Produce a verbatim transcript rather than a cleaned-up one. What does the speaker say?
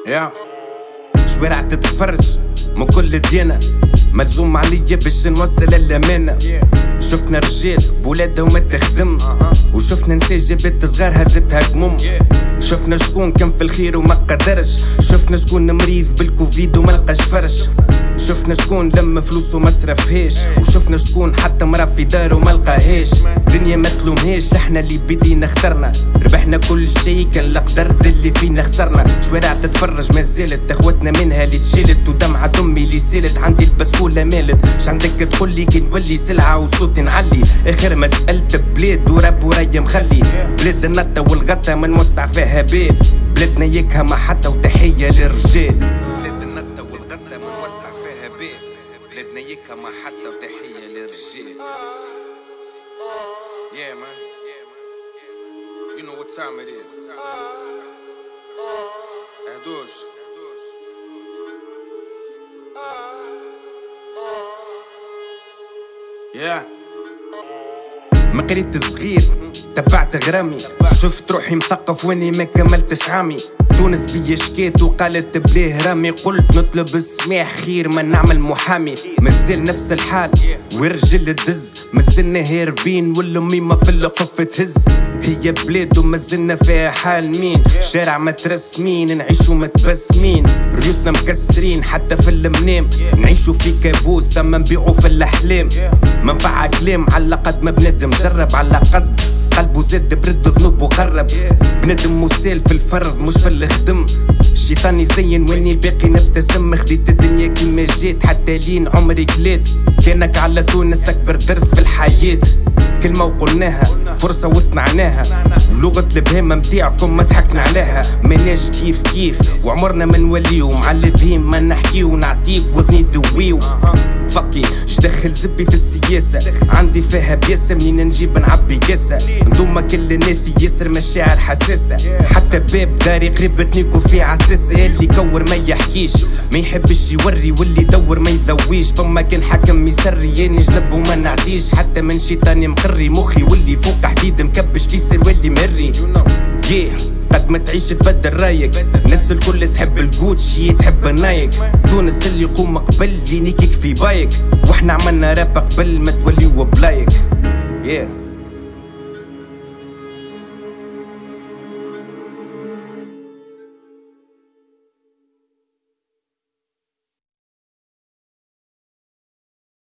يا شوارع تتفرج من كل ديانة، ملزوم عليا باش نوصل الأمانة. شفنا رجال بولادهم تخدم، وشفنا نساء جابت صغار هزتها كمم. شفنا شكون كان في الخير وما قدرش، شفنا شكون مريض بالكوفيد وما لقاش فرش، شفنا شكون لم فلوس وما صرفهاش، وشفنا شكون حتى مرا في داره وما لقاهاش. دنيا ما تلومهاش، احنا اللي بدينا اخترنا، ربحنا كل شيء كان القدر اللي فينا خسرنا. شوارع تتفرج ما زالت اخواتنا منها اللي تشالت، ودمعة دمي اللي سالت عندي البسكولة مالت. شعندك تقولي كي نولي سلعة وصوتي نعلي، اخر مسألة بلاد ورب ورايا مخلي. بلاد النطة والغطا ما نوسع فيها بال، بلادنا يكها ما حتى وتحية للرجال. بلاد النطة والغطا ما نوسع فيها بال، بلادنا يكها ما حتى وتحية للرجال. Yeah man, you know what time it is. أهدوش yeah. ما قريت صغير تبعت غرامي، شفت روحي مثقف واني ما كملتش عامي. تونس بيا شكيت وقالت بليه رامي، قلت نطلب السماح خير ما نعمل محامي. مازال نفس الحال والرجل تدز، مازلنا هاربين والأميمة في القف تهز. هي بلاد ومازلنا فيها حال مين، شارع مترسمين نعيشو متبسمين. ريوسنا مكسرين حتى في المنام، نعيشو في كابوس اما نبيعو في الأحلام. منفعة كلام على قد ما بنادم جرب، على قد قلبه زاد برد ذنوب وقرب. بنادم مسال في الفرض مش في الخدم، الشيطان يزين واني باقي نبتسم. خديت الدنيا كيما جات حتى لين عمري كليت، كانك على تونس اكبر درس في الحياة. كلمة وقلناها فرصة وصنعناها، ولغة البهيمة متاعكم ما ضحكنا عليها. ماناش كيف كيف وعمرنا ما نوليو، مع البهيم ما نحكيو نعطيك وذني دويو. فكي جدخل زبي في السياسة، عندي فيها بياسة منين نجيب نعبي كاسة. انتوما كل ناثي يسر مشاعر حساسة، حتى باب داري قريب تنيكو في عساسة. اللي كور ما يحكيش ما يحبش يوري، واللي يدور ما يذويش. فما كان حكم يسري ياني جنب وما نعديش، حتى من شيطاني مقري مخي واللي فوق حديد مكبش في سروالي مري. yeah. قد ما تعيش تبدل رايك، الناس الكل تحب الجوتشي تحب النايك. تونس اللي يقوم قبل ينيكيك في بايك، واحنا عملنا راب قبل ما توليو بلايك. yeah.